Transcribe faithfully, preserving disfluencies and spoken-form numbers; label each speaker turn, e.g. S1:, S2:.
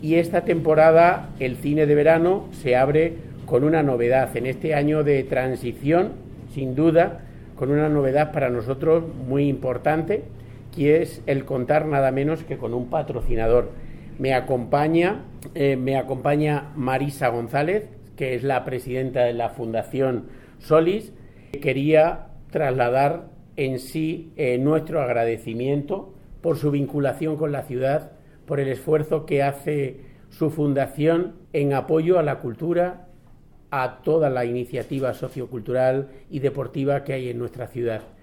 S1: Y esta temporada el cine de verano se abre con una novedad, en este año de transición, sin duda, con una novedad para nosotros muy importante, que es el contar nada menos que con un patrocinador. Me acompaña, eh, me acompaña Marisa González, que es la presidenta de la Fundación Solis. Quería trasladar en sí eh, nuestro agradecimiento por su vinculación con la ciudad, por el esfuerzo que hace su fundación en apoyo a la cultura, a toda la iniciativa sociocultural y deportiva que hay en nuestra ciudad.